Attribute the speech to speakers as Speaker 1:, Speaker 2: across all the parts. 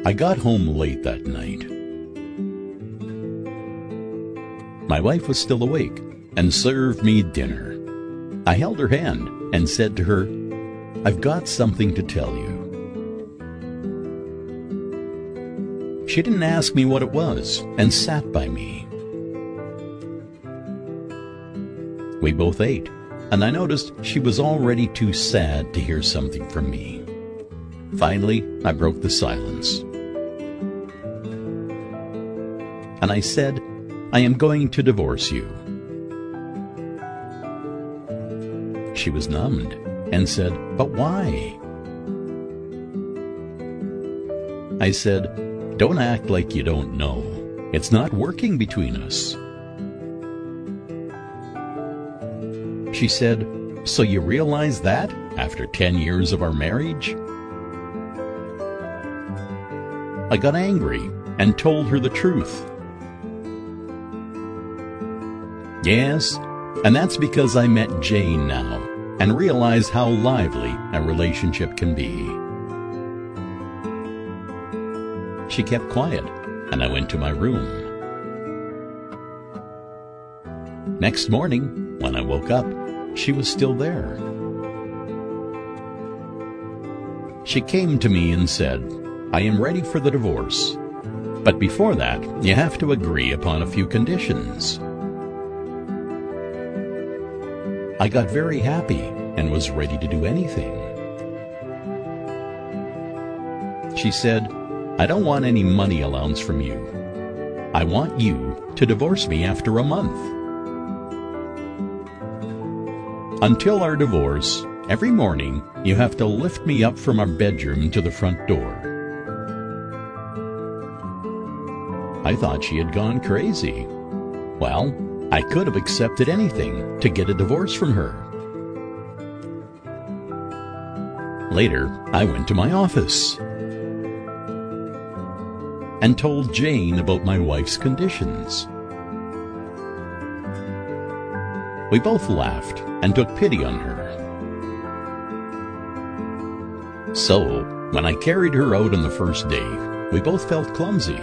Speaker 1: I got home late that night. My wife was still awake and served me dinner. I held her hand and said to her, "I've got something to tell you." She didn't ask me what it was and sat by me. We both ate, and I noticed she was already too sad to hear something from me. Finally, I broke the silence. And I said, "I am going to divorce you." She was numbed and said, "But why?" I said, "Don't act like you don't know. It's not working between us." She said, "So you realize that after 10 years of our marriage?" I got angry and told her the truth. Yes, and that's because I met Jane now and realized how lively a relationship can be. She kept quiet, and I went to my room. Next morning, when I woke up, she was still there. She came to me and said, "I am ready for the divorce. But before that, you have to agree upon a few conditions." I got very happy and was ready to do anything. She said, "I don't want any money allowance from you. I want you to divorce me after a month. Until our divorce, every morning you have to lift me up from our bedroom to the front door." I thought she had gone crazy. Well, I could have accepted anything to get a divorce from her. Later, I went to my office and told Jane about my wife's conditions. We both laughed and took pity on her. So, when I carried her out on the first day, we both felt clumsy.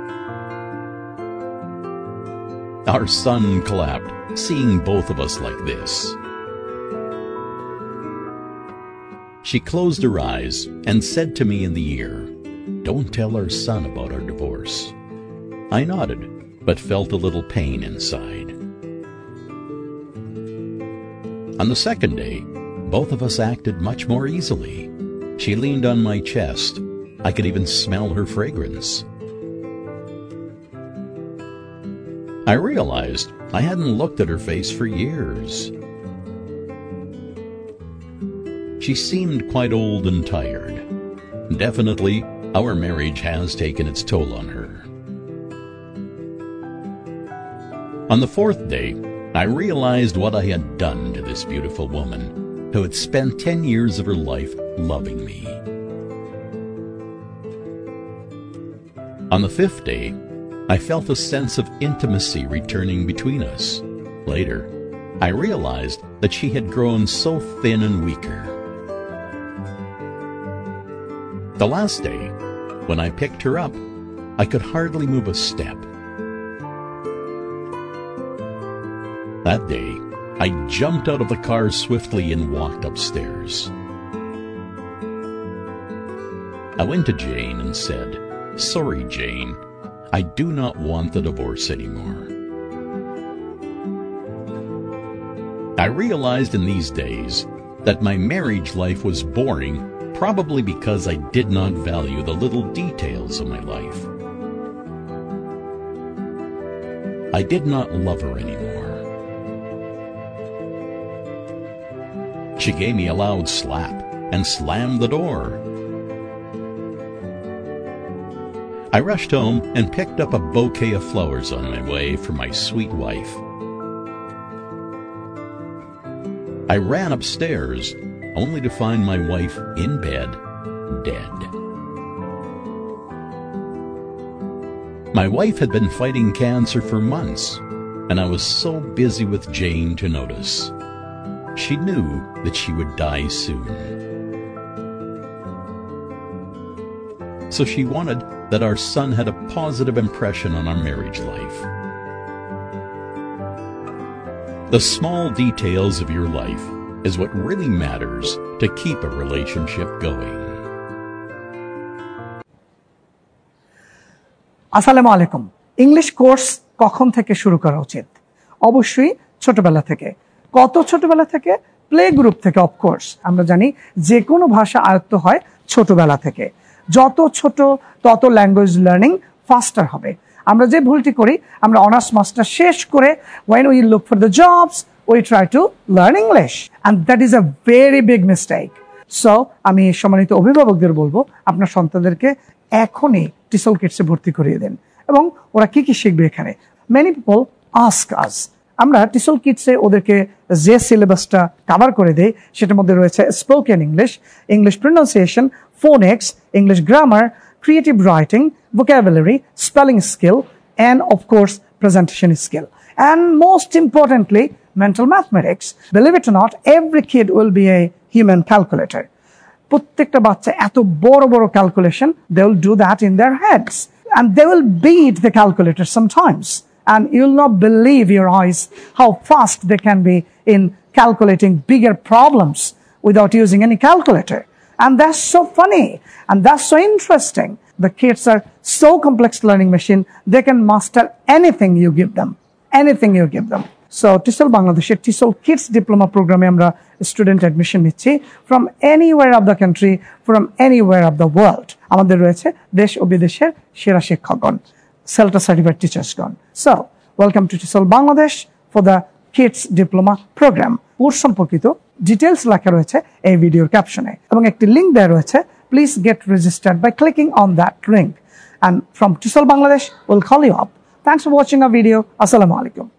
Speaker 1: Our son clapped, seeing both of us like this. She closed her eyes and said to me in the ear, "Don't tell our son about our divorce." I nodded, but felt a little pain inside. On the second day, both of us acted much more easily. She leaned on my chest. I could even smell her fragrance. I realized I hadn't looked at her face for years. She seemed quite old and tired. Definitely, our marriage has taken its toll on her. On the fourth day, I realized what I had done to this beautiful woman, who had spent 10 years of her life loving me. On the fifth day, I felt a sense of intimacy returning between us. Later, I realized that she had grown so thin and weaker. The last day, when I picked her up, I could hardly move a step. That day, I jumped out of the car swiftly and walked upstairs. I went to Jane and said, "Sorry, Jane. I do not want the divorce anymore." I realized in these days that my marriage life was boring, probably because I did not value the little details of my life. I did not love her anymore. She gave me a loud slap and slammed the door. I rushed home and picked up a bouquet of flowers on my way for my sweet wife. I ran upstairs, only to find my wife in bed, dead. My wife had been fighting cancer for months, and I was so busy with Jane to notice. She knew that she would die soon. so she wanted that our son had a positive impression on our marriage life. The small details of your life is what really matters to keep a relationship going.
Speaker 2: আসসালামু আলাইকুম। English course কখন থেকে শুরু করা উচিত? অবশ্যই ছোটবেলা থেকে। কত ছোটবেলা থেকে? প্লে গ্রুপ থেকে। অফকোর্স আমরা জানি যে কোনো ভাষা আয়ত্ত হয় ছোটবেলা থেকে। যত ছোট তত ল্যাঙ্গুয়েজ লার্নিং ফাস্টার হবে। আমরা যে ভুলটি করি, আমরা অনার্স মাস্টার শেষ করে when we look for the jobs we try to learn English and that is a very big mistake. So আমি সম্মানিত অভিভাবকদের বলবো আপনার সন্তানদেরকে এখনই টিসল কিডসে ভর্তি করিয়ে দেন এবং ওরা কি কি শিখবে এখানে। Many people ask us, আমরা টিসল কিডসে ওদেরকে যে সিলেবাসটা কভার করে দেই সেটার মধ্যে রয়েছে spoken English, English pronunciation, phonics, English grammar, creative writing, vocabulary, spelling skill, and of course presentation skill, and most importantly mental mathematics. Believe it or not, every kid will be a human calculator. প্রত্যেকটা বাচ্চা এত বড় বড় calculation they will do that in their heads and they will beat the calculator sometimes and you will not believe your eyes how fast they can be in calculating bigger problems without using any calculator. And that's so funny and that's so interesting. The kids are so complex learning machine, they can master anything you give them. Anything you give them. So TESOL Bangladesher TESOL Kids Diploma Program আমরা student admission নিচ্ছি from anywhere of the country, from anywhere of the world. আমাদের রয়েছে দেশ ও বিদেশের সেরা শিক্ষকগণ, CELTA certified teachersগণ. So welcome to TESOL Bangladesh for the Kids Diploma Program. Course সম্পর্কিত ডিটেইলস লেখা রয়েছে এই ভিডিওর ক্যাপশনে এবং একটি লিংক দেওয়া রয়েছে। Please get registered by clicking on that link. And from TESOL Bangladesh, we'll call you up. Thanks for watching our video. Assalamu alaikum.